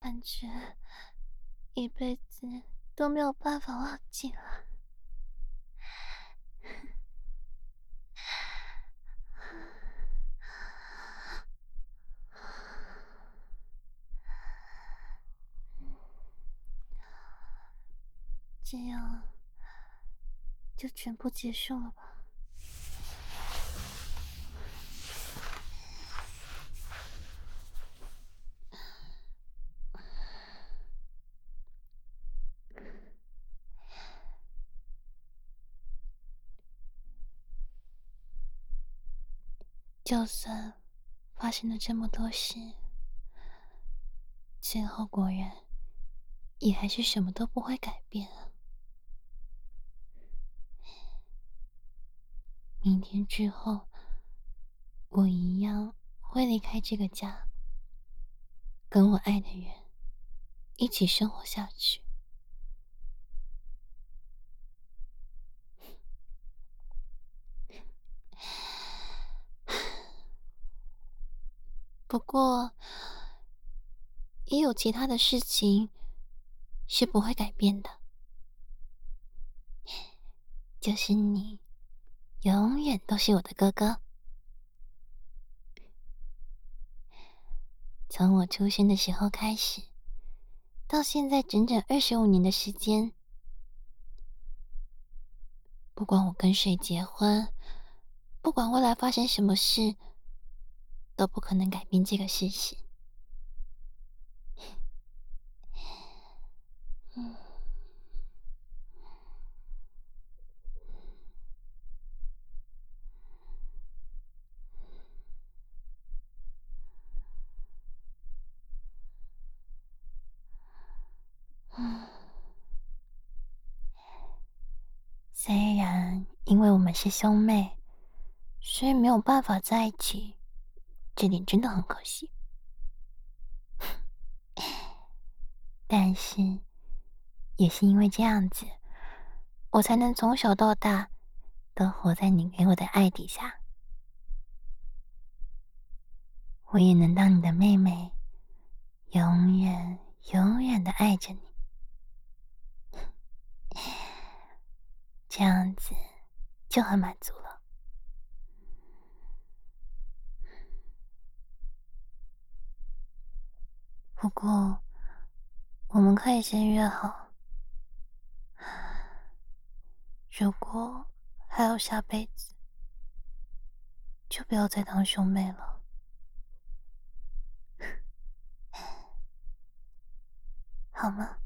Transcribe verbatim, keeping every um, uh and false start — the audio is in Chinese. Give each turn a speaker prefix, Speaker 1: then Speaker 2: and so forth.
Speaker 1: 感觉一辈子都没有办法忘记了。这样就全部结束了吧？就算发生了这么多事，最后果然也还是什么都不会改变啊。明天之后，我一样会离开这个家，跟我爱的人一起生活下去。不过，也有其他的事情是不会改变的，就是你永远都是我的哥哥。从我出生的时候开始，到现在整整二十五年的时间，不管我跟谁结婚，不管未来发生什么事，都不可能改变这个事实。嗯嗯，虽然因为我们是兄妹，所以没有办法在一起，这点真的很可惜。但是，也是因为这样子，我才能从小到大都活在你给我的爱底下。我也能当你的妹妹，永远永远的爱着你。这样子就很满足了。不过，我们可以先约好，如果还有下辈子，就不要再当兄妹了，好吗？